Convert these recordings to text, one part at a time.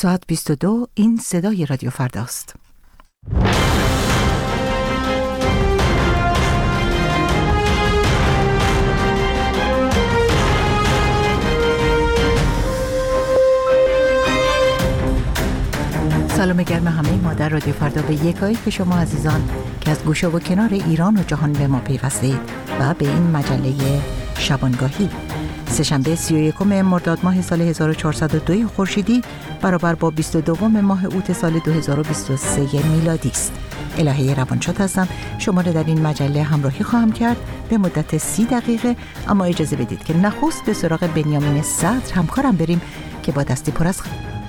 ساعت 22 این صدای رادیو فرداست. سلام گرم همه ما در رادیو فردا به یکایی که شما عزیزان که از گوشه و کنار ایران و جهان به ما پیوستید و به این مجله شبانگاهی. سه‌شنبه 31 مرداد ماه سال 1402 خورشیدی برابر با 22 ماه اوت سال 2023 میلادی است. الهه روانشاد هستم. شما را در این مجله همراهی خواهم کرد به مدت 30 دقیقه، اما اجازه بدید که نخست به سراغ بنیامین صدر همکارم بریم که با دستی پر از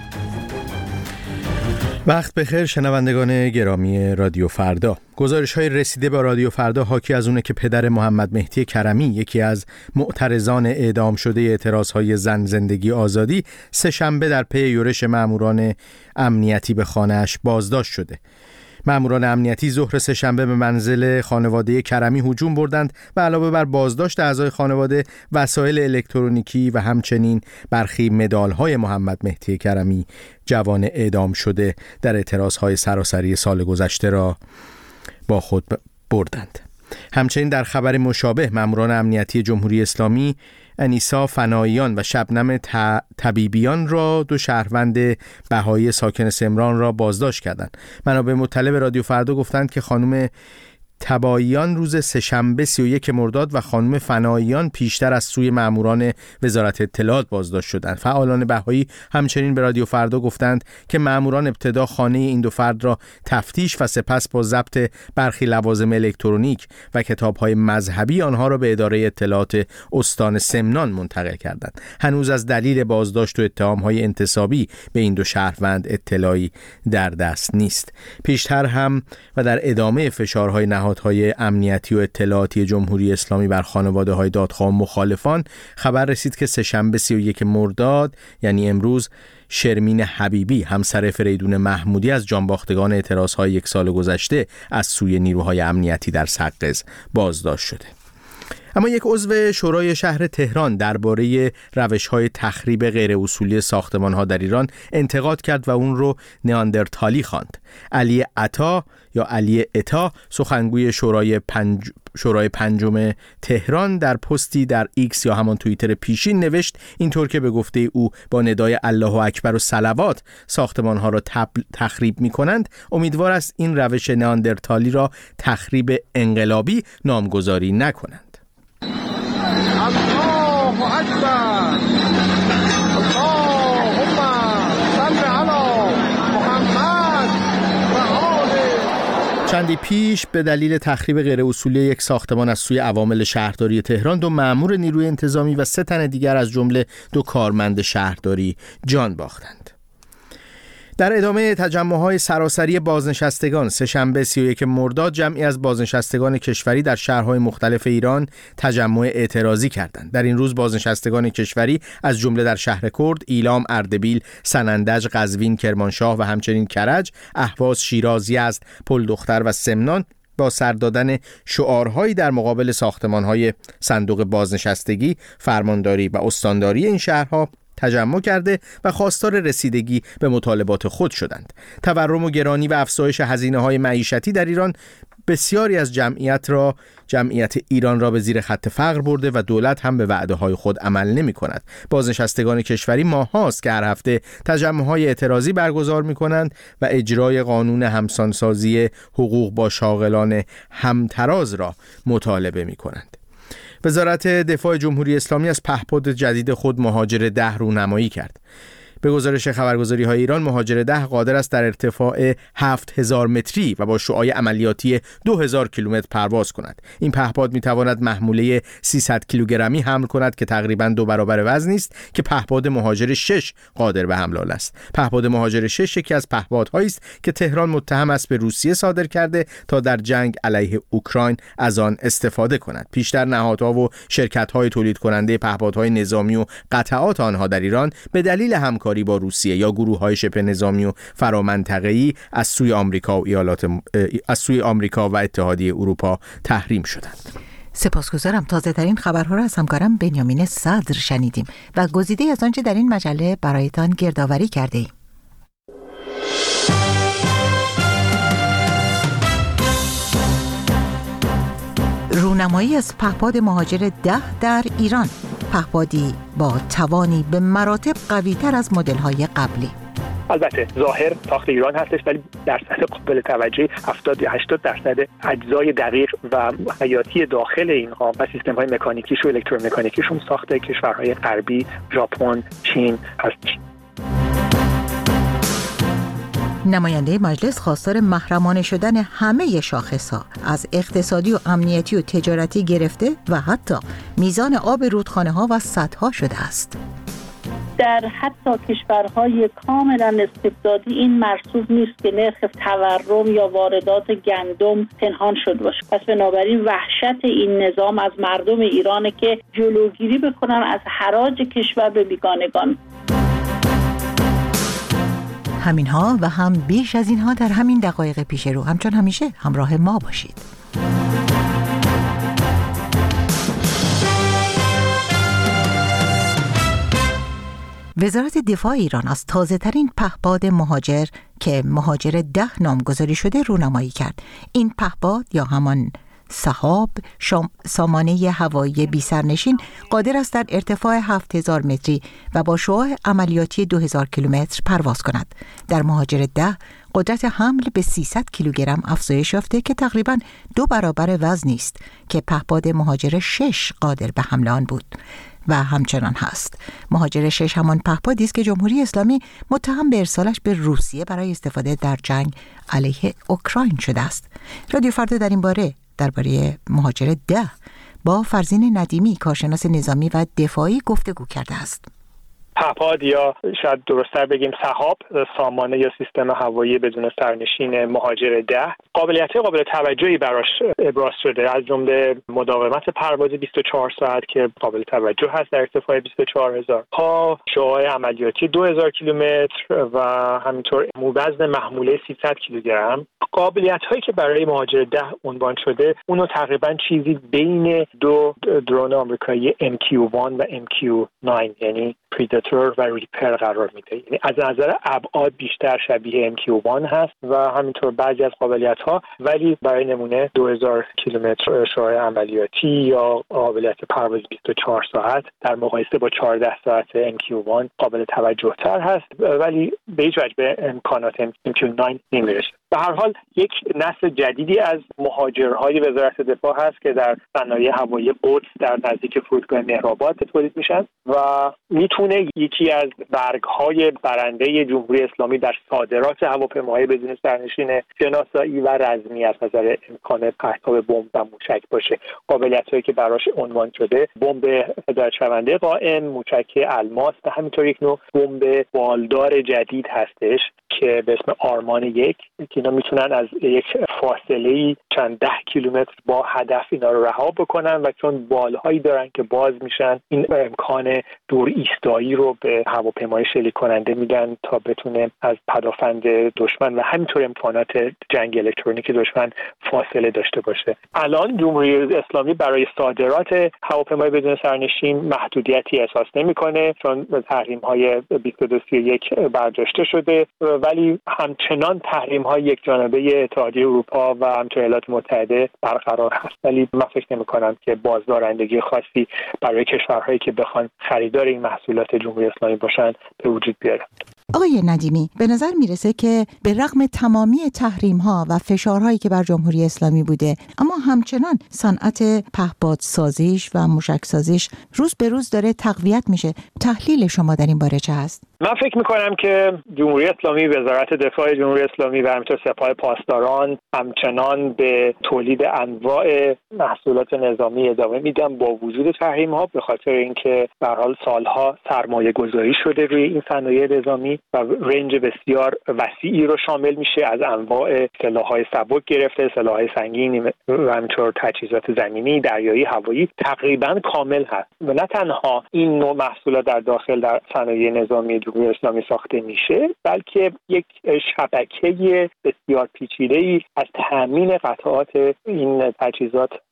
وقت بخیر شنوندگان گرامی رادیو فردا. گزارش‌های رسیده به رادیو فردا حاکی از اونه که پدر محمد مهدی کرمی، یکی از معترضان اعدام شده اعتراض‌های زن زندگی آزادی، سه‌شنبه در پی یورش ماموران امنیتی به خانه‌اش بازداشت شده. ماموران امنیتی ظهر سه‌شنبه به منزل خانواده کرمی هجوم بردند و علاوه بر بازداشت اعضای خانواده، وسایل الکترونیکی و همچنین برخی مدال‌های محمد مهدی کرمی جوان اعدام شده در اعتراض‌های سراسری سال گذشته را با خود بردند. همچنین در خبر مشابه ماموران امنیتی جمهوری اسلامی انیسا فناییان و شبنم طبیبیان را، دو شهروند بهایی ساکن سمران را بازداشت کردند. منابع مطلع به رادیو فردا گفتند که خانم طباییان روز سه‌شنبه 31 مرداد و خانم فناییان پیشتر از سوی ماموران وزارت اطلاعات بازداشت شدند. فعالان بهایی همچنین به رادیو فردا گفتند که ماموران ابتدا خانه این دو فرد را تفتیش و سپس با ضبط برخی لوازم الکترونیک و کتاب‌های مذهبی آنها را به اداره اطلاعات استان سمنان منتقل کردند. هنوز از دلیل بازداشت و اتهام‌های انتصابی به این دو شهروند اطلاعی در دست نیست. پیشتر هم و در ادامه فشارهای نهادهای امنیتی و اطلاعاتی جمهوری اسلامی بر خانواده‌های دادخواه مخالفان خبر رسید که سه‌شنبه 31 مرداد یعنی امروز شرمین حبیبی همسر فریدون محمودی از جانباختگان اعتراضهای یک سال گذشته از سوی نیروهای امنیتی در سقز بازداشت شده. اما یک عضو شورای شهر تهران درباره روش‌های تخریب غیر اصولی ساختمان‌ها در ایران انتقاد کرد و اون رو نئاندرتالی خواند. علی عطا یا علی عطا سخنگوی شورای پنجم تهران در پستی در ایکس یا همان توییتر پیشین نوشت اینطور که به گفته او با ندای الله اکبر و صلوات ساختمان‌ها را تخریب می‌کنند، امیدوار است این روش نئاندرتالی را تخریب انقلابی نامگذاری نکنند. الله اکبر اللهم صل علی محمد و آله. چندی پیش به دلیل تخریب غیر اصولی یک ساختمان از سوی عوامل شهرداری تهران 2 مأمور نیروی انتظامی و 3 تن دیگر از جمله 2 کارمند شهرداری جان باختند. در ادامه تجمع‌های سراسری بازنشستگان سه‌شنبه 31 مرداد جمعی از بازنشستگان کشوری در شهرهای مختلف ایران تجمع اعتراضی کردند. در این روز بازنشستگان کشوری از جمله در شهر کرد، ایلام، اردبیل، سنندج، قزوین، کرمانشاه و همچنین کرج، اهواز، شیراز، یزد، پلدختر و سمنان با سر دادن شعارهایی در مقابل ساختمان‌های صندوق بازنشستگی، فرمانداری و استانداری این شهرها تجمع کرده و خواستار رسیدگی به مطالبات خود شدند. تورم و گرانی و افزایش هزینه‌های معیشتی در ایران بسیاری از جمعیت ایران را به زیر خط فقر برده و دولت هم به وعده‌های خود عمل نمی‌کند. بازنشستگان کشوری ماه‌هاست که هر هفته تجمع‌های اعتراضی برگزار می‌کنند و اجرای قانون همسانسازی حقوق با شاغلان همتراز را مطالبه می‌کنند. وزارت دفاع جمهوری اسلامی از پهپاد جدید خود مهاجر 10 رونمایی کرد. به گزارش خبرگزاری‌های ایران، مهاجر 10 قادر است در ارتفاع 7000 متری و با شعاع عملیاتی 2000 کیلومتر پرواز کند. این پهپاد می‌تواند محموله 300 کیلوگرمی حمل کند که تقریباً 2 برابر وزنی است که پهپاد مهاجر 6 قادر به حمل است. پهپاد مهاجر 6 یکی از پهپادهایی است که تهران متهم است به روسیه صادر کرده تا در جنگ علیه اوکراین از آن استفاده کند. پیشتر نهادها و شرکت‌های تولید کننده پهپادهای نظامی و قطعات آنها در ایران به دلیل همکاری با روسیه یا گروه‌های شبه نظامی و فرامنطقه‌ای از سوی آمریکا و اتحادیه اروپا تحریم شدند. سپاسگزارم. تازه ترین خبرها را از همکارم بنیامین صدر شنیدیم و گزیده از آنچه در این مجله برایتان گردآوری کرده ایم. رونمایی از پهپاد مهاجر 10 در ایران، پهپادی با توانی به مراتب قوی‌تر از مدل‌های قبلی. البته ظاهر ساخت ایران هستش، ولی درصد قابل توجهی 70 یا 80% اجزای دقیق و حیاتی داخل اینها و سیستم‌های مکانیکیش و الکترومکانیکیشون ساخته کشورهای غربی، ژاپن، چین هست. نماینده مجلس خواستار محرمانه شدن همه شاخص‌ها از اقتصادی و امنیتی و تجارتی گرفته و حتی میزان آب رودخانه‌ها و سدها شده است. در حتی کشورهای کاملا استبدادی این مرسوم نیست که نرخ تورم یا واردات گندم پنهان شده باشه. پس بنابراین وحشت این نظام از مردم ایرانه که جلوگیری بکنن از حراج کشور به بیگانگان. همینها و هم بیش از اینها در همین دقایق پیش رو. همچون همیشه همراه ما باشید. وزارت دفاع ایران از تازه‌ترین پهپاد مهاجر که مهاجر 10 نامگذاری شده رونمایی کرد. این پهپاد یا همان سحاب سامانه هوایی بی سرنشین قادر است در ارتفاع 7000 متری و با شعاع عملیاتی 2000 کیلومتر پرواز کند. در مهاجر 10 قدرت حمل به 300 کیلوگرم افزایش یافته که تقریباً 2 برابر وزنی است که پهپاد مهاجر 6 قادر به حمل آن بود و همچنان هست. مهاجر 6 همان پهپادی است که جمهوری اسلامی متهم به ارسالش به روسیه برای استفاده در جنگ علیه اوکراین شده است. رادیو فردا در این باره درباره مهاجر 10 با فرزین ندیمی کارشناس نظامی و دفاعی گفتگو کرده است. پهپاد یا شاید درست‌تر بگیم سحاب سامانه یا سیستم هوایی بدون سرنشین مهاجر 10 قابل توجهی براش ابراز شده، از جمله مداومت پرواز 24 ساعت که قابل توجه هست در ارتفاع 24000 پا، شعاع عملیاتی 2000 کیلومتر و همینطور وزن محموله 300 کیلوگرم. قابلیت‌هایی که برای مهاجر 10 عنوان شده اونو تقریباً چیزی بین 2 درون آمریکایی MQ-1 و MQ-9 یعنی پریداتور و ریپر قرار میده. یعنی از نظر ابعاد بیشتر شبیه MQ-1 هست و همینطور بعضی از قابلیت‌ها، ولی برای نمونه 2000 کیلومتر شعاع عملیاتی یا قابلیت پرواز 24 ساعت در مقایسه با 14 ساعت MQ-1 قابل توجه‌تر هست، ولی به هیچ وجه به امکانات MQ-9 نمیرسه. به هر حال یک نسل جدیدی از مهاجرهای وزارت دفاع هست که در صنایع هوایی قدس در نزدیک فرودگاه مهرآباد تولید میشن و میتونه یکی از برگ‌های برنده جمهوری اسلامی در صادرات هواپیماهای بدون سرنشین شناسایی و رزمی از نظر امکان پرتاب بمب و موشک باشه. قابلیت‌هایی که براش عنوان شده بمب هدایت‌شونده قائم، موشک الماس و همینطور یک نوع بمب بالدار جدید هستش که به اسم آرمان 1 که اینا میتونن از یک فاصله چند 10 کیلومتر با هدف اینا رو رها بکنن و چون بالهایی دارن که باز میشن این امکان دور ایستایی رو به هواپیمای شلیک کننده میدن تا بتونه از پدافند دشمن و همینطور امکانات جنگ الکترونیک دشمن فاصله داشته باشه. الان جمهوری اسلامی برای صادرات هواپیمای بدون سرنشین محدودیتی احساس نمیکنه چون تحریم‌های 2231 برداشته شده، ولی همچنان تحریم‌های یک جانبه اتحادیه اروپا و همچنین ایالات متحده برقرار هست، ولی من فکر نمی‌کنم که بازدارندگی خاصی برای کشورهایی که بخوان خریدار این محصولات جمهوری اسلامی باشن به وجود بیاره. آقای ندیمی، به نظر میرسه که به رغم تمامی تحریم‌ها و فشارهایی که بر جمهوری اسلامی بوده، اما همچنان صنعت پهپاد سازیش و موشک سازیش روز به روز داره تقویت میشه. تحلیل شما در این باره چه هست؟ من فکر میکنم که جمهوری اسلامی، وزارت دفاع جمهوری اسلامی و همینطور سپاه پاسداران همچنان به تولید انواع محصولات نظامی ادامه میدن با وجود تحریم‌ها، به خاطر اینکه به هر حال سالها سرمایه گذاری شده روی این صنایع نظامی و رنج بسیار وسیعی رو شامل میشه، از انواع سلاح‌های سبک گرفته سلاح‌های سنگین و همینطور تجهیزات زمینی، دریایی، هوایی تقریبا کامل هست و نه تنها این نوع محصولات در داخل در صنایع نظامی جمهوری اسلامی ساخته میشه، بلکه یک شبکه بسیار پیچیده‌ای از تامین قطعات این تجهیزات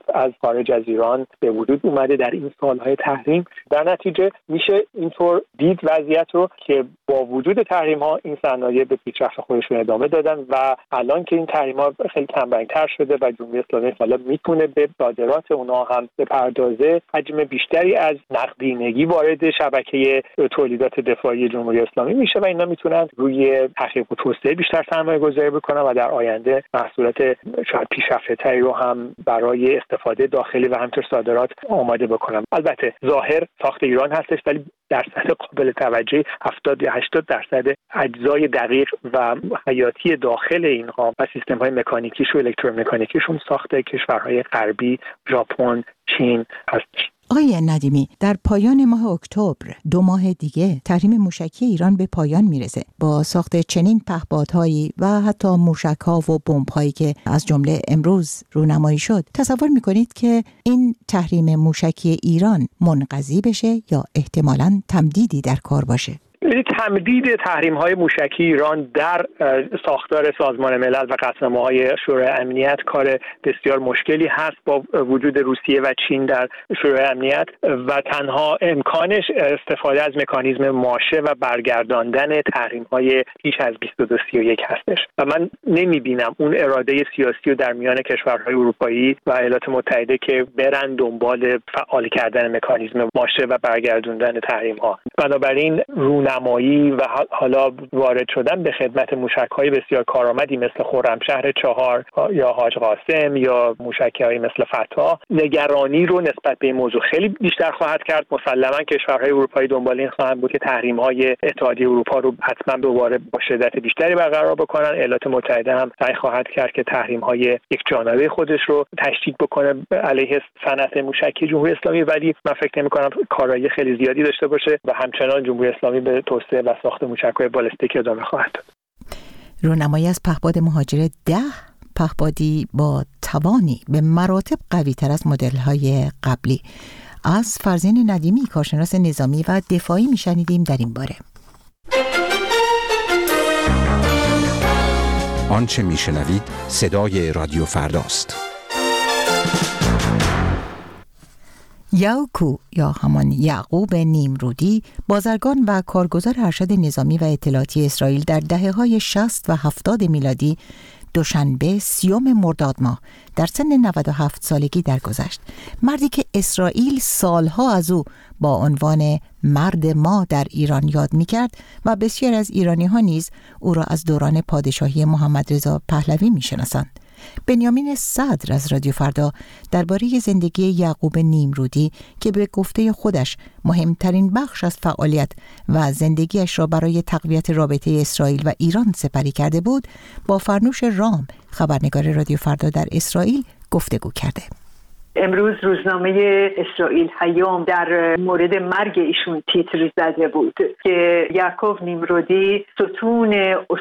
از خارج از ایران به وجود اومده در این سالهای تحریم. در نتیجه میشه اینطور دید وضعیت رو که با وجود تحریم ها این صنایع به پیشرفت خودشون ادامه دادن و الان که این تحریم ها خیلی کمرنگ‌تر شده و جمهوری اسلامی حالا میتونه به صادرات اونها هم بپردازه، حجم بیشتری از نقدینگی وارد شبکه تولیدات دفاعی جمهوری اسلامی میشه و اینا میتونن روی تحقیق و توسعه بیشتر سرمایه‌گذاری بکنن و در آینده محصولات شاید پیشرفته‌تری رو هم برای استفاده داخلی و همینطور صادرات آماده بکنن. البته ظاهر ساخت ایران هستش، ولی درصد قابل توجهی 70 یا 80% اجزای دقیق و حیاتی داخل اینها و سیستم‌های مکانیکیش و الکترومکانیکیشون ساخت کشورهای غربی، ژاپن، چین هستش. آقای ندیمی، در پایان ماه اکتبر 2 ماه دیگه تحریم موشکی ایران به پایان میرسه. با ساخت چنین پهپادهایی و حتی موشک‌ها و بمب‌هایی که از جمله امروز رونمایی شد، تصور میکنید که این تحریم موشکی ایران منقضی بشه یا احتمالاً تمدیدی در کار باشه؟ تمدید تحریم‌های موشکی ایران در ساختار سازمان ملل و قطعنامه‌های شورای امنیت کار بسیار مشکلی هست با وجود روسیه و چین در شورای امنیت و تنها امکانش استفاده از مکانیزم ماشه و برگرداندن تحریم‌های پیش از 2231 هستش و من نمی‌بینم اون اراده سیاسی رو در میان کشورهای اروپایی و ایالات متحده که برن دنبال فعال کردن مکانیزم ماشه و برگرداندن تحریم‌ها. بنابراین نمایی و حالا وارد شدن به خدمت موشک‌های بسیار کارآمدی مثل خرمشهر 4 یا حاج قاسم یا موشک‌های مثل فتح نگرانی رو نسبت به این موضوع خیلی بیشتر خواهد کرد. مسلماً کشورهای اروپایی دنبال این خواهند بود که تحریم‌های اتحادیه اروپا رو حتما دوباره با شدت بیشتری برقرار بکنن. ایالات متحده هم سعی خواهد کرد که تحریم‌های یک جانبه خودش رو تشدید بکنه علیه صنعت موشکی جمهوری اسلامی، ولی من فکر نمی‌کنم کارایی خیلی زیادی داشته باشه و همچنان جمهوری اسلامی به توسعه و ساخت موشک‌های بالستیک ادامه خواهد داد. رونمایی از پهپاد مهاجر 10 پهپادی با توانی به مراتب قوی‌تر از مدل‌های قبلی. از فرزین ندیمی، کارشناس نظامی و دفاعی میشنیدیم در این باره. آنچه میشنوید صدای رادیو فرداست. یاوکو یا همان یعقوب نیمرودی، بازرگان و کارگزار ارشد نظامی و اطلاعاتی اسرائیل در دهه‌های 60 و 70 میلادی دوشنبه 30 مرداد ماه در سن 97 سالگی درگذشت. مردی که اسرائیل سالها از او با عنوان مرد ما در ایران یاد می‌کرد و بسیار از ایرانی‌ها نیز او را از دوران پادشاهی محمد رضا پهلوی می‌شناسند. بنیامین صدر از رادیو فردا درباره زندگی یعقوب نیمرودی که به گفته خودش مهمترین بخش از فعالیت و زندگیش را برای تقویت رابطه اسرائیل و ایران سپری کرده بود، با فرنوش رام، خبرنگار رادیو فردا در اسرائیل، گفتگو کرده. امروز روزنامه اسرائیل هیام در مورد مرگ ایشون تیتر زده بود که یعقوب نیمرودی ستون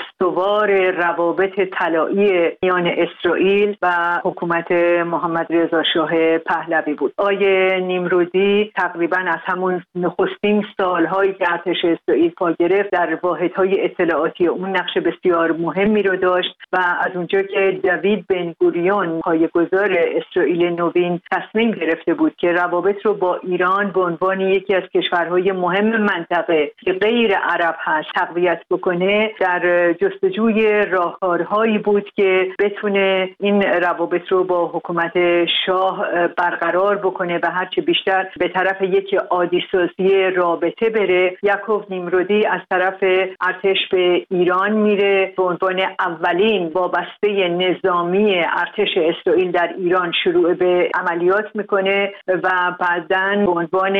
استوار روابط طلایی میان اسرائیل و حکومت محمد رضا شاه پهلوی بود. آیه نیمرودی تقریبا از همون نخستین سالهایی که ارتش اسرائیل پا گرفت در واحدهای اطلاعاتی اون نقش بسیار مهمی رو داشت و از اونجا که دوید بن گوریون پایه‌گذار اسرائیل نوین تصمیم گرفته بود که روابط رو با ایران به عنوان یکی از کشورهای مهم منطقه که غیر عرب هست تقویت بکنه، در جستجوی راهکارهایی بود که بتونه این روابط رو با حکومت شاه برقرار بکنه و هرچه بیشتر به طرف یک عادی‌سازی رابطه بره. یعقوب نیمرودی از طرف ارتش به ایران میره، به عنوان اولین وابسته نظامی ارتش اسرائیل در ایران شروع به عملیات میکنه و بعداً به عنوان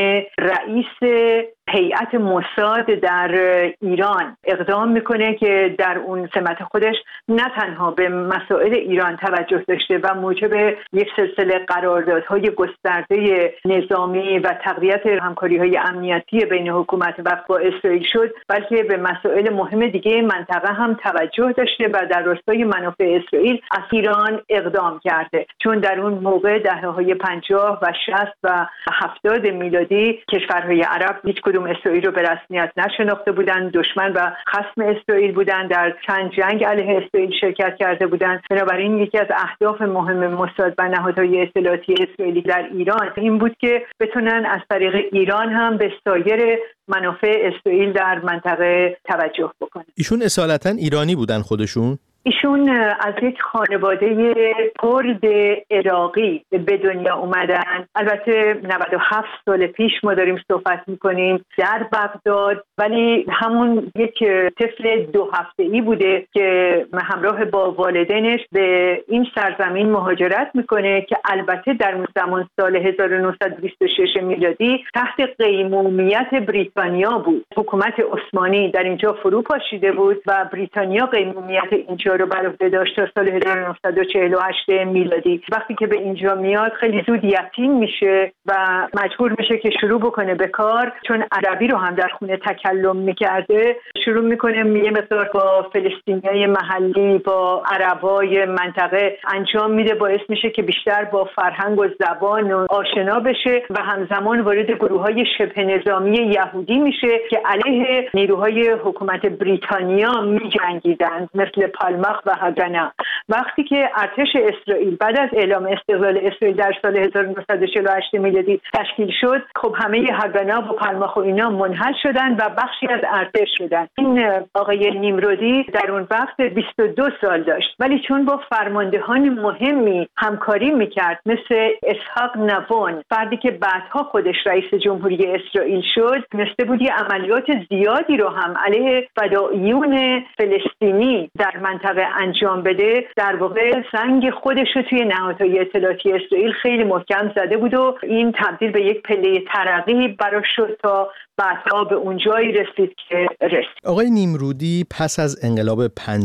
رئیس هیئت موساد در ایران اقدام میکنه که در اون سمت خودش نه تنها به مسائل ایران توجه داشته و موجب یک سلسله قراردادهای گسترده نظامی و تقویت همکاری‌های امنیتی بین حکومت و با اسرائیل شد، بلکه به مسائل مهم دیگه منطقه هم توجه داشته و در راستای منافع اسرائیل از ایران اقدام کرده. چون در اون موقع دهه‌های 50 و 60 و 70 میلادی کشورهای عرب هیچ کدوم اسرائیل رو به رسمیت نشناخته بودند، دشمن و خصم اسرائیل بودند، در چند جنگ علیه اسرائیل شرکت کرده بودند. بنابراین یکی از اهداف مهم موساد و نهادهای اطلاعاتی اسرائیلی در ایران این بود که بتونن از طریق ایران هم به سایر منافع اسرائیل در منطقه توجه بکنن. ایشون اصالتا ایرانی بودن خودشون؟ ایشون از یک خانواده کرد عراقی به دنیا اومدن. البته 97 سال پیش ما داریم صحبت میکنیم در بغداد، ولی همون یک طفل 2 هفته‌ای بوده که همراه با والدینش به این سرزمین مهاجرت میکنه که البته در زمان سال 1926 میلادی تحت قیمومیت بریتانیا بود. حکومت عثمانی در اینجا فرو پاشیده بود و بریتانیا قیمومیت اینجا رو بر عهده داشت تا سال 1948 میلادی. وقتی که به اینجا میاد خیلی زود یتیم میشه و مجبور میشه که شروع بکنه به کار، چون عربی رو هم در خونه تکلم میکرده. شروع میکنه یه مقدار با فلسطینیای محلی، با عربای منطقه انجام میده، باعث میشه که بیشتر با فرهنگ و زبان آشنا بشه و همزمان وارد گروه‌های شبه نظامی یهودی میشه که علیه نیروهای حکومت بریتانیا میجنگیدند، مثل پالماخ و هاگانا. وقتی که ارتش اسرائیل بعد از اعلام استقلال اسرائیل در سال 1948 میلادی تشکیل شد، خب همه هاگانا و پالماخ و اینا منحل شدن و بخشی از ارتش شدن. این آقای نیمرودی در اون وقت 22 سال داشت، ولی چون با فرماندهان مهمی همکاری میکرد مثل اسحاق نوون، فردی که بعدها خودش رئیس جمهوری اسرائیل شد، تونسته بود عملیات زیادی رو هم علیه فدائیون فلسطینی در منطقه انجام بده. در واقع سنگ خودش رو توی نهادهای اطلاعاتی اسرائیل خیلی محکم زده بود و این تبدیل به یک پله ترقی براش شد تا بعدها به اونجایی رسید که رسید. آقای نیمرودی پس از انقلاب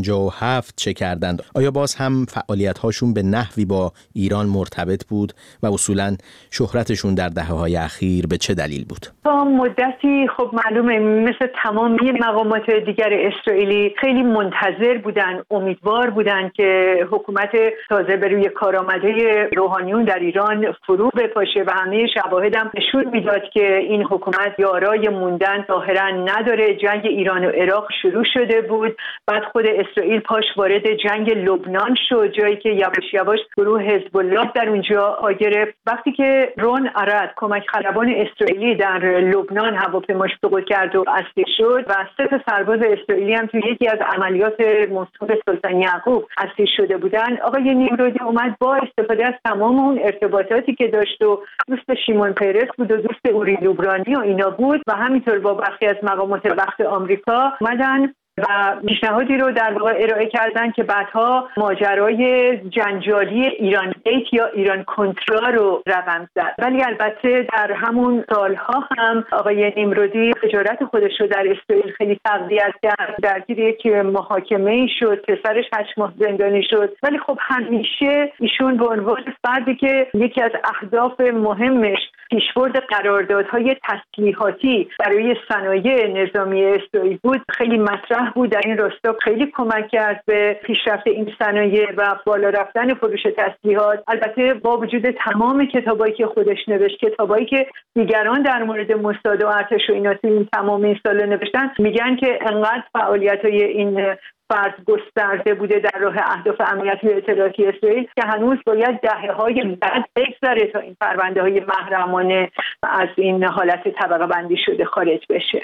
57 چه کردند؟ آیا باز هم فعالیت‌هاشون به نحوی با ایران مرتبط بود و اصولاً شهرتشون در دهه‌های اخیر به چه دلیل بود؟ تا مدتی خب معلومه مثل تمامی مقامات دیگر اسرائیلی خیلی منتظر بودن، امیدوار بودن که حکومت تازه به روی کار آمده روحانیون در ایران فرو بپاشه و همه شواهد هم نشون میداد که این حکومت یارای موندن ظاهرا نداره. جنگ ایران و عراق شروع شده بود، بعد خود اسرائیل پاش وارد جنگ لبنان شد، جایی که یواش یواش گروه حزب الله در اونجا آ گرفت. وقتی که رون ارد کمک خلبان اسرائیلی در لبنان هواپیماش سقوط کرد و اسیر شد و 3 سرباز اسرائیلی هم توی یکی از عملیات منصور سلطان یعقوب اسیر شده بودن، آقای نیمرودی اومد با استفاده از تمام اون ارتباطاتی که داشت و دوست شیمون پرس بود و دوست اوری لوبرانی و اینا بود و همینطور با برخی از مقامات وقت آمریکا اومدن و پیشنهادی رو در واقع ارائه کردن که بعدها ماجرای جنجالی ایران گیت یا ایران کنترا رو رقم زد. ولی البته در همون سالها هم آقای نیمرودی تجارت خودش رو در اسرائیل خیلی تقویت کرد، درگیر یک محاکمه‌ای شد، پسرش 8 ماه زندانی شد. ولی خب همیشه ایشون به عنوان فردی که یکی از اهداف مهمش پیشبرد قراردادهای تسلیحاتی برای صنایع نظامی اسرائیل بود، خیلی مطرح بود. در این راستا خیلی کمک کرد به پیشرفت این صنایع و بالا رفتن فروش تسلیحات. البته با وجود تمام کتابایی که خودش نوشت، کتابایی که دیگران در مورد موساد و ارتش و اینا این تمام این سالا نوشتن، میگن که انقدر فعالیت‌های این فرد گسترده بوده در راه اهداف امنیتی و اطلاعاتی اسرائیل که هنوز باید دهه‌های بعد بگذره تا این پرونده‌های محرمانه از این حالت طبقه بندی شده خارج بشه.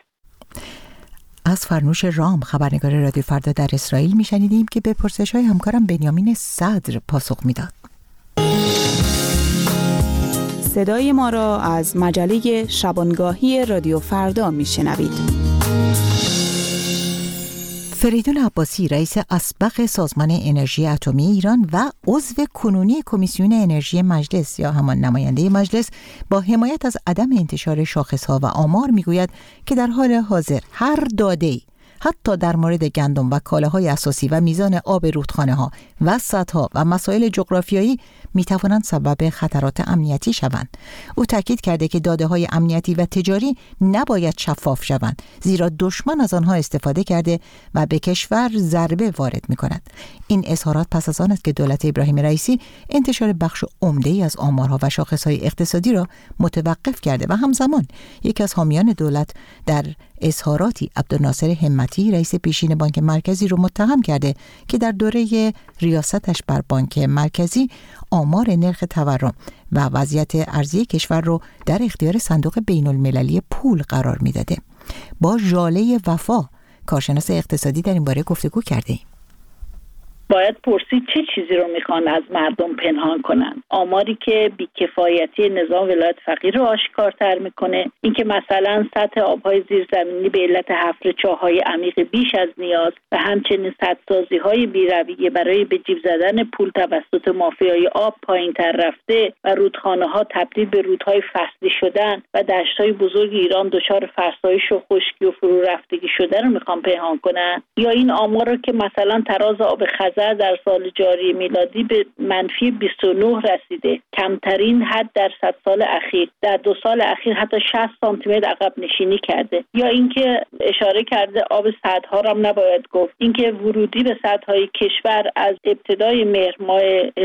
از فرنوش رام، خبرنگار رادیو فردا در اسرائیل، میشنیدیم که به پرسش‌های همکارم بنیامین صدر پاسخ میداد. صدای ما را از مجله شبانگاهی رادیو فردا میشنوید. فریدون عباسی، رئیس اسبق سازمان انرژی اتمی ایران و عضو کنونی کمیسیون انرژی مجلس یا همان نماینده مجلس، با حمایت از عدم انتشار شاخصها و آمار میگوید که در حال حاضر هر داده‌ای، حتی در مورد گندم و کالاهای اساسی و میزان آب رودخانه‌ها و سدها و مسائل جغرافیایی، میتوانند سبب خطرات امنیتی شوند. او تاکید کرده که داده‌های امنیتی و تجاری نباید شفاف شوند، زیرا دشمن از آنها استفاده کرده و به کشور ضربه وارد می‌کند. این اظهارات پس از آن است که دولت ابراهیم رئیسی انتشار بخش عمده‌ای از آمارها و شاخص‌های اقتصادی را متوقف کرده و همزمان یکی از حامیان دولت در اظهاراتی عبدالناصر همتی رئیس پیشین بانک مرکزی رو متهم کرده که در دوره ریاستش بر بانک مرکزی آمار نرخ تورم و وضعیت ارزی کشور رو در اختیار صندوق بین المللی پول قرار میداده. با ژاله وفا کارشناس اقتصادی در این باره گفتگو کرده ایم. باید پرسید چه چیزی رو میخوان از مردم پنهان کنن. آماری که بیکفایتی نظام ولایت فقیه رو آشکارتر میکنه، اینکه مثلا سطح آبهای زیرزمینی به علت حفر چاه‌های عمیق بیش از نیاز و همچنین سدسازی‌های بی‌رویه برای به جیب زدن پول توسط مافیای آب پایین‌تر رفته و رودخانه‌ها تبدیل به رودهای فصلی شدن و دشت‌های بزرگ ایران دچار فرسایش و خشکی و فرو رفتگی شده رو میخوان پنهان کنن. یا این آمار رو که مثلا تراز آب در سال جاری میلادی به منفی 29 رسیده، کمترین حد در 100 سال اخیر. در 2 سال اخیر حتی 60 سانتی متر عقب نشینی کرده. یا اینکه اشاره کرده آب سدها را هم نباید گفت، اینکه ورودی به سدهای کشور از ابتدای مهر ماه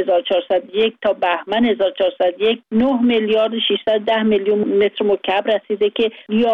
1401 تا بهمن 1401 9 میلیارد 610 میلیون متر مکعب رسیده که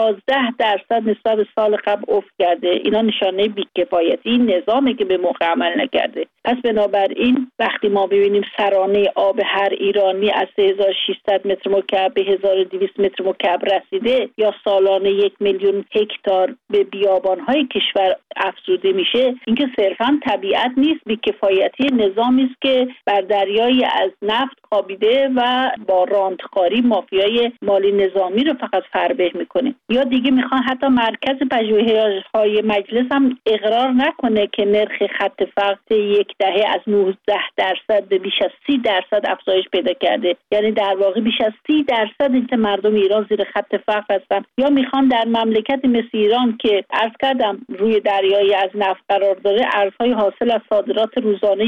11% نسبت به سال قبل افت کرده. اینا نشانه بی‌کفایتی این نظامی که به موقع عمل نکرده. پس بنابراین وقتی ما ببینیم سرانه آب هر ایرانی از 3600 متر مکعب به 1200 متر مکعب رسیده یا سالانه 1 میلیون هکتار به بیابان‌های کشور افزوده میشه، اینکه صرفاً طبیعت نیست، بی‌کفایتی نظامی است که بر دریایی از نفت خوابیده و با راندخواری مافیای مالی نظامی رو فقط فربه میکنه. یا دیگه میخوان حتی مرکز پژوهش‌های مجلس هم اقرار نکنه که نرخ خط فقر یک دهه از 19% به بیش از 30% افزایش پیدا کرده. یعنی در واقع بیش از 30% اینکه مردم ایران زیر خط فقر هستن. یا میخوان در مملکتی مثل ایران که عرض کردم روی دریایی از نفت قرار داره، ارزهای حاصل از صادرات روزانه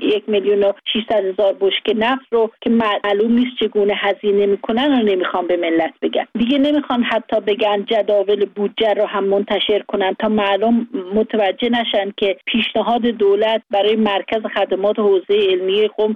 1,600,000 بشکه نفت رو که معلوم نیست چگونه هزینه میکنن رو نمیخوان به ملت بگن. دیگه نمیخوان حتی بگن جداول بودجه رو هم منتشر کنن تا مردم متوجه نشن که پیشنهاد دولت برای مرکز خدمات حوزه علمیه قم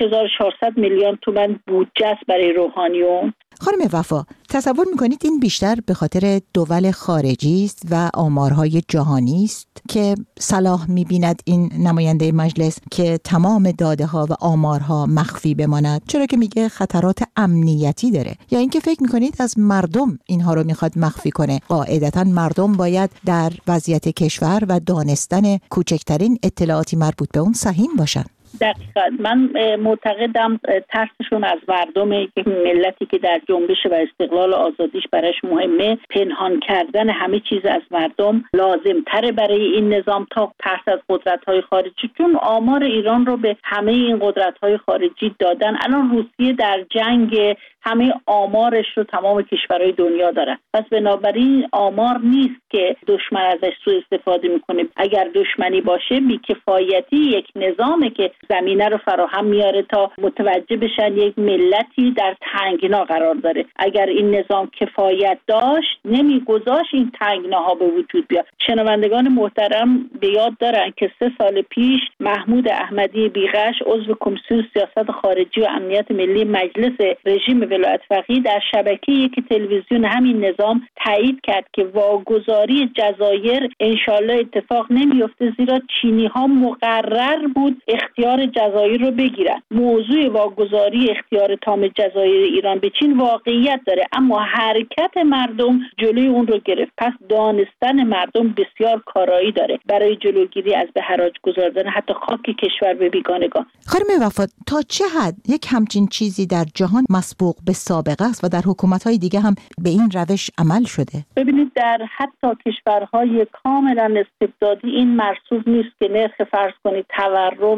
6400 میلیون تومان بودجه است برای روحانیون. خانم وفا، تصور میکنید این بیشتر به خاطر دول خارجی است و آمارهای جهانی است که صلاح میبیند این نماینده مجلس که تمام داده ها و آمارها مخفی بماند، چرا که میگه خطرات امنیتی داره؟ یا اینکه فکر میکنید از مردم اینها رو میخواد مخفی کنه؟ قاعدتا مردم باید در وضعیت کشور و دانستن کوچکترین اطلاعاتی مربوط به اون سهیم باشن. دقیقاً من معتقدم ترسشون از مردمه که ملتی که در جنبش و استقلال و آزادیش براش مهمه، پنهان کردن همه چیز از مردم لازم تره برای این نظام تا ترس از قدرت‌های خارجی، چون آمار ایران رو به همه این قدرت‌های خارجی دادن. الان روسیه در جنگ، همه آمارش رو تمام کشورهای دنیا دارن. پس بنابراین آمار نیست که دشمن ازش سوء استفاده میکنه. اگر دشمنی باشه بی‌کفایتی یک نظامه که زمینه رو فراهم میاره تا متوجه بشن یک ملتی در تنگنا قرار داره. اگر این نظام کفایت داشت نمیگذاشت این تنگناها به وجود بیاد. شنوندگان محترم به یاد دارن که 3 سال پیش محمود احمدی بیغش عضو کمیسیون سیاست خارجی و امنیت ملی مجلس رژیم ولایت فقیه در شبکه یک تلویزیون همین نظام تایید کرد که واگذاری جزایر انشالله اتفاق نمیفته، زیرا چینی ها مقرر بود اختیار جزایر رو بگیرن. موضوع واگذاری اختیار تام جزایر ایران به چین واقعیت داره، اما حرکت مردم جلوی اون رو گرفت. پس دانستن مردم بسیار کارایی داره برای جلوگیری از به حراج گذاردن حتی خاک کشور به بیگانگان. خانم وفا، تا چه حد یک همچین چیزی در جهان مسبوق به سابقه است و در حکومت‌های دیگه هم به این روش عمل شده؟ ببینید در حتی کشورهای کاملا استبدادی این مرسوم نیست که نرخ فرض کنید تورم یا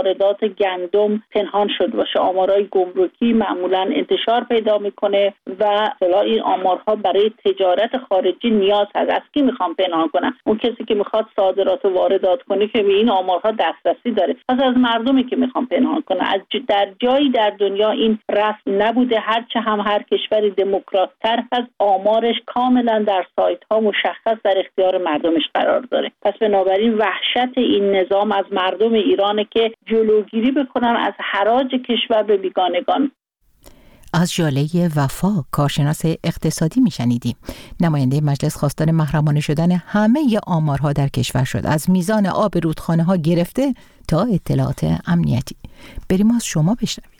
واردات گندم پنهان شد باشه. آمارهای گمرکی معمولا انتشار پیدا میکنه و اصلا این آمارها برای تجارت خارجی نیاز هست. از کی میخوام پنهان کنم؟ اون کسی که میخواد صادرات و واردات کنه که به این آمارها دسترسی داره. پس از مردمی که میخوام پنهان کنه. در جایی در دنیا این رسم نبوده، هرچه هم هر کشوری دموکرات‌تر هست آمارش کاملا در سایت ها مشخص در اختیار مردمش قرار داره. پس بنابراین وحشت این نظام از مردم ایرانه که جلوگیری بکنن از حراج کشور به بیگانگان. از ژاله وفا، کارشناس اقتصادی میشنیدیم. نماینده مجلس خواستار محرمانه شدن همه آمارها در کشور شد، از میزان آب رودخانه ها گرفته تا اطلاعات امنیتی. بریم از شما بشنویم.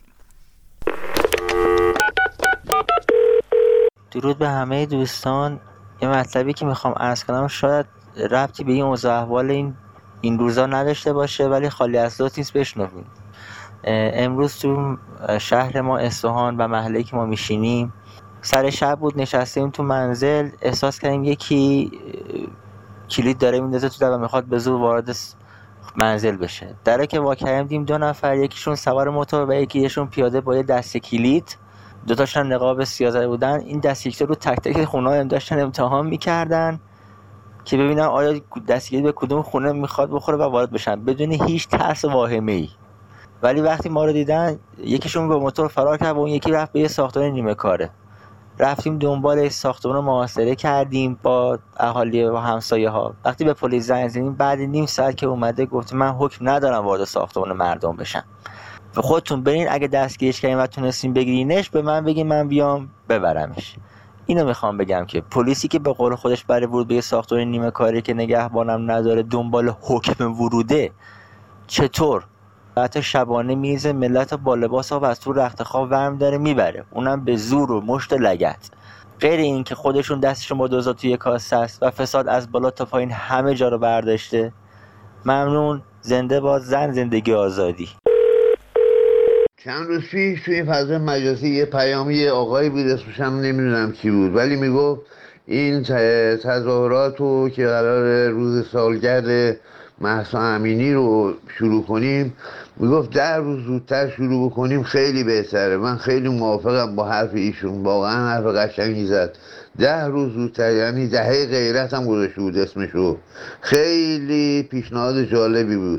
درود به همه دوستان. یه مطلبی که میخوام عرض کنم شاید ربطی به این اوضاع احوال این روزا نداشته باشه، ولی خالی از لطف نیست بشنویم. امروز تو شهر ما اصفهان و محله‌ای که ما میشینیم سر شب بود، نشستیم تو منزل، احساس کردیم یکی کلید داره میندازه تو در و میخواد به زور وارد منزل بشه. درو که وا کردیم دیدیم 2 نفر، یکیشون سوار موتور و یکیشون پیاده با یه دسته کلید، دوتاشون نقاب سیاه زده بودن. این دسته کلید رو تک تک خونه‌ها داشتن امتحان میکردن که ببینن آیا دسته کلید به کدوم خونه میخواد بخوره و وارد بشن بدون هیچ ترس و واهمه‌ای. ولی وقتی ما رو دیدن یکیشون با موتور فرار کرد و اون یکی رفت به یه ساختمان نیمه کاره. رفتیم دنبال ساختمان رو محاصره کردیم با اهالی و همسایه ها. وقتی به پلیس زنگ زدیم بعد نیم ساعت که اومده گفت من حکم ندارم وارد ساختمان مردم بشم و خودتون برین، اگه دستگیرش کردین و تونستین بگیرینش به من بگین من بیام ببرمش. اینو میخوام بگم که پلیسی که به قول خودش برای ورود به یه ساختمان نیمه کاری که نگهبانم نداره دنبال حکم وروده، چطور حتی شبانه میز ملت با لباس ها و از تو رخت خواب ورم داره میبره، اونم به زور و مشت لگد. غیر این که خودشون دستشون با دوزا توی کاسه است و فساد از بالا تا پایین همه جا رو برداشته. ممنون. زنده باد زن، زندگی آزادی. چند روز پیش توی فضای مجازی یه پیامی آقایی بود، اسمش هم نمیدونم کی بود، ولی میگفت این تظاهرات رو که قرار روز سالگرد مهسا امینی رو شروع کنیم، میگفت 10 روز زودتر شروع بکنیم خیلی بهتره. من خیلی موافقم با حرف ایشون، واقعا حرف قشنگی زد. 10 روز زودتر، یعنی دهه غیرت هم گذاشته بود اسمشو. خیلی پیشنهاد جالبی بود.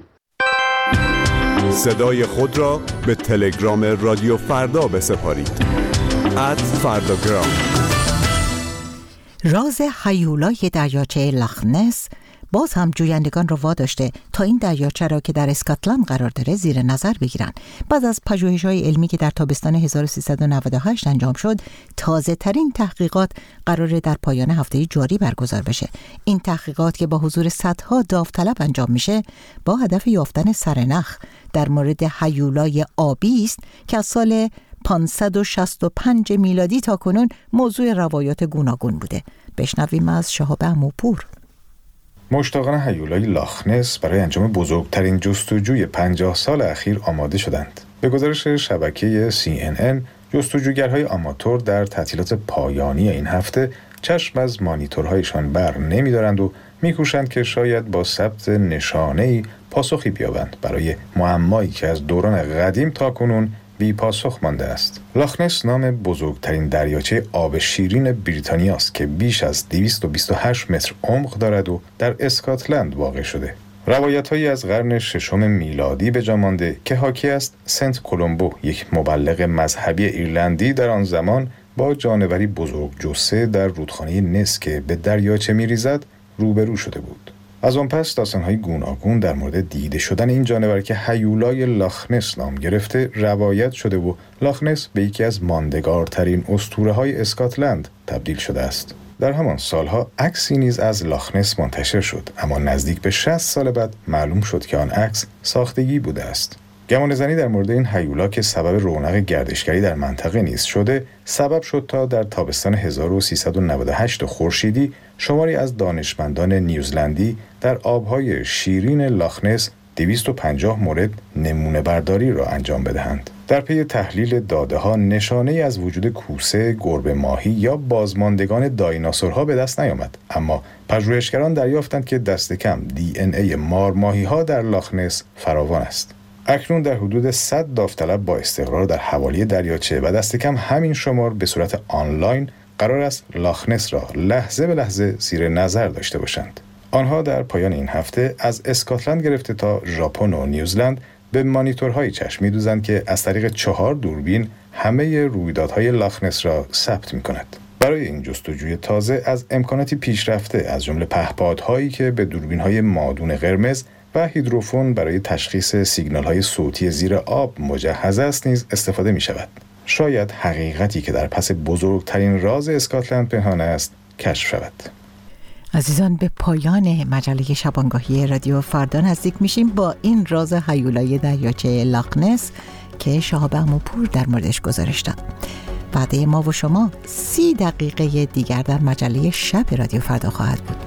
صدای خود را به تلگرام رادیو فردا بسپارید. @فرداگرام. راز هیولای دریاچه لخنس باز هم جویندگان را واداشته تا این دریاچه را که در اسکاتلند قرار داره زیر نظر بگیرن. بعد از پژوهش‌های علمی که در تابستان 1398 انجام شد، تازه ترین تحقیقات قراره در پایان هفته جاری برگزار بشه. این تحقیقات که با حضور صدها داوطلب انجام میشه با هدف یافتن سرنخ در مورد هیولای آبی است که از سال 565 میلادی تا کنون موضوع روایات گوناگون بوده. بشنویم از شهاب عموپور. مشتاقان هیولای لاخنس برای انجام بزرگترین جستجوی 50 سال اخیر آماده شدند. به گزارش شبکه CNN، جستجوگرهای آماتور در تعطیلات پایانی این هفته چشم از مانیتورهایشان بر نمی‌دارند و می‌کوشند که شاید با ثبت نشانه‌ای پاسخی بیابند برای معمایی که از دوران قدیم تا کنون بی پاسخ مانده است. لاخنس نام بزرگترین دریاچه آب شیرین بریتانیا است که بیش از 228 متر عمق دارد و در اسکاتلند واقع شده. روایت‌هایی از قرن 6 میلادی به جا مانده که حاکی است سنت کولومبو، یک مبلغ مذهبی ایرلندی، در آن زمان با جانوری بزرگ جثه در رودخانه نس که به دریاچه می‌ریزد روبرو شده بود. از آن پس داستان‌های گوناگون در مورد دیده شدن این جانور که هیولای لاخنس نام گرفته روایت شده و لاخنس به یکی از ماندگارترین اسطوره‌های اسکاتلند تبدیل شده است. در همان سالها عکسی نیز از لاخنس منتشر شد، اما نزدیک به 60 سال بعد معلوم شد که آن عکس ساختگی بوده است. گمانه‌زنی در مورد این هیولا که سبب رونق گردشگری در منطقه نیز شده، سبب شد تا در تابستان 1398 خورشیدی شماری از دانشمندان نیوزلندی در آبهای شیرین لاخنس 250 مورد نمونه برداری را انجام بدهند. در پی تحلیل داده‌ها نشانه‌ای از وجود کوسه، گربه ماهی یا بازماندگان دایناسورها به دست نیامد، اما پژوهشگران دریافتند که دست کم DNA مارماهی‌ها در لاخنس فراوان است. اکنون در حدود 100 داوطلب با استقرار در حوالی دریاچه و دست کم همین شمار به صورت آنلاین قرار است لاخنس را لحظه به لحظه زیر نظر داشته باشند. آنها در پایان این هفته از اسکاتلند گرفته تا ژاپن و نیوزلند به مانیتورهایی چشم می‌دوزند که از طریق 4 دوربین همه رویدادهای لاخنس را ثبت می‌کند. برای این جستجوی تازه از امکاناتی پیشرفته از جمله پهپادهایی که به دوربین‌های مادون قرمز و هیدروفون برای تشخیص سیگنال‌های صوتی زیر آب مجهز است نیز استفاده می‌شود. شاید حقیقتی که در پس بزرگترین راز اسکاتلند پنهان است کشف شود. عزیزان، به پایان مجله شبانگاهی رادیو فردا نزدیک میشیم با این راز هیولای دریاچه لاخنس که شهاب عموپور در موردش گزارش داد. وعده ما و شما 30 دقیقه دیگر در مجله شب رادیو فردا خواهد بود.